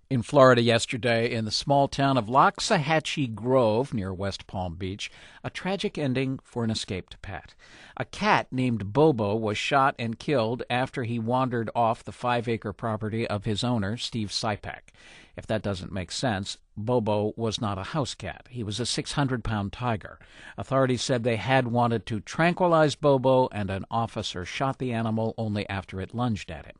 In Florida yesterday, in the small town of Loxahatchee Grove near West Palm Beach, a tragic ending for an escaped pet. A cat named Bobo was shot and killed after he wandered off the 5-acre property of his owner, Steve Sipek. If that doesn't make sense, Bobo was not a house cat. He was a 600-pound tiger. Authorities said they had wanted to tranquilize Bobo, and an officer shot the animal only after it lunged at him.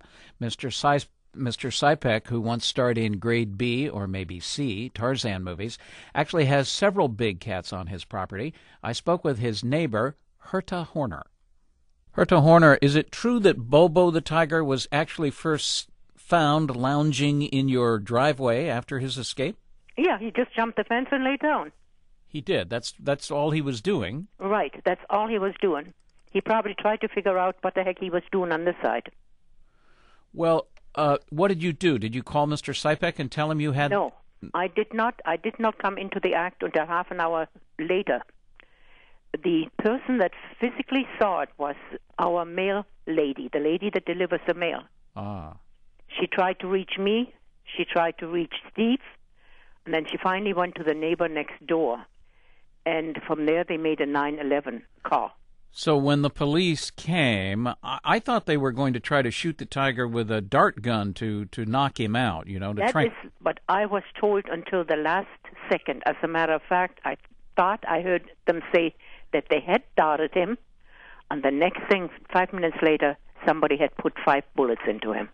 Mr. Sipek, who once starred in Grade B or maybe C Tarzan movies, actually has several big cats on his property. I spoke with his neighbor, Herta Horner. Herta Horner, is it true that Bobo the tiger was actually first found lounging in your driveway after his escape? Yeah, he just jumped the fence and laid down. He did. That's all he was doing. Right, that's all he was doing. He probably tried to figure out what the heck he was doing on this side. Well, what did you do? Did you call Mr. Sipek and tell him you had... No, I did not. I did not come into the act until half an hour later. The person that physically saw it was our mail lady, the lady that delivers the mail. Ah. She tried to reach me. She tried to reach Steve. And then she finally went to the neighbor next door. And from there, they made a 911 call. So when the police came, I thought they were going to try to shoot the tiger with a dart gun to knock him out, That is what I was told until the last second. As a matter of fact, I thought I heard them say that they had darted him, and the next thing, 5 minutes later, somebody had put 5 bullets into him.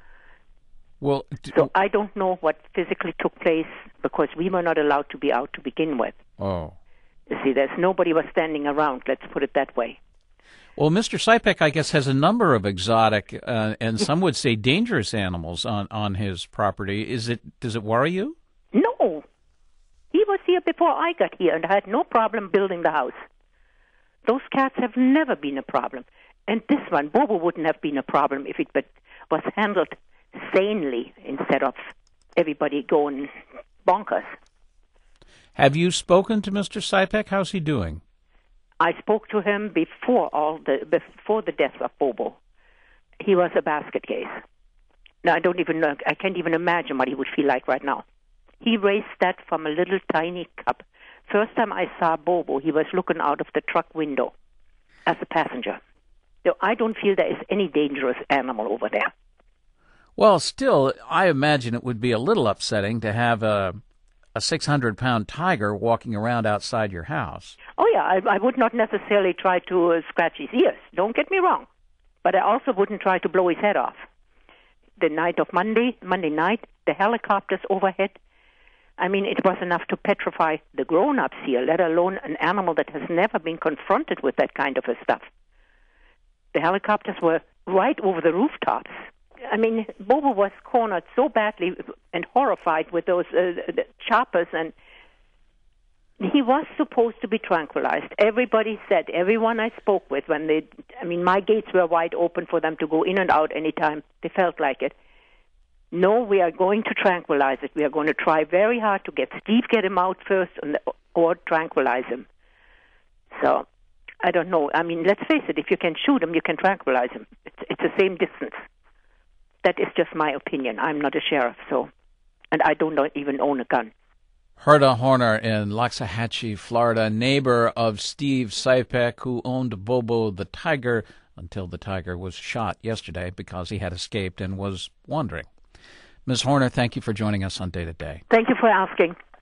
Well, so I don't know what physically took place because we were not allowed to be out to begin with. Oh. You see, nobody was standing around, let's put it that way. Well, Mr. Sipek, I guess, has a number of exotic and some would say dangerous animals on his property. Does it worry you? No. He was here before I got here and I had no problem building the house. Those cats have never been a problem. And this one, Bobo, wouldn't have been a problem if it was handled sanely instead of everybody going bonkers. Have you spoken to Mr. Sipek? How's he doing? I spoke to him before the death of Bobo. He was a basket case. Now, I can't even imagine what he would feel like right now. He raised that from a little tiny cub. First time I saw Bobo, he was looking out of the truck window as a passenger. So I don't feel there is any dangerous animal over there. Well, still, I imagine it would be a little upsetting to have a 600-pound tiger walking around outside your house. Oh, yeah, I would not necessarily try to scratch his ears. Don't get me wrong. But I also wouldn't try to blow his head off. The night of Monday night, the helicopters overhead, I mean, it was enough to petrify the grown-ups here, let alone an animal that has never been confronted with that kind of stuff. The helicopters were right over the rooftops. I mean, Bobo was cornered so badly and horrified with those choppers, and he was supposed to be tranquilized. Everybody said, everyone I spoke with, my gates were wide open for them to go in and out anytime they felt like it. No, we are going to tranquilize it. We are going to try very hard to get him out first or tranquilize him. So, I don't know. I mean, let's face it, if you can shoot him, you can tranquilize him. It's the same distance. That is just my opinion. I'm not a sheriff, and I don't even own a gun. Herta Horner in Loxahatchee, Florida, neighbor of Steve Sipek, who owned Bobo the tiger until the tiger was shot yesterday because he had escaped and was wandering. Ms. Horner, thank you for joining us on Day to Day. Thank you for asking.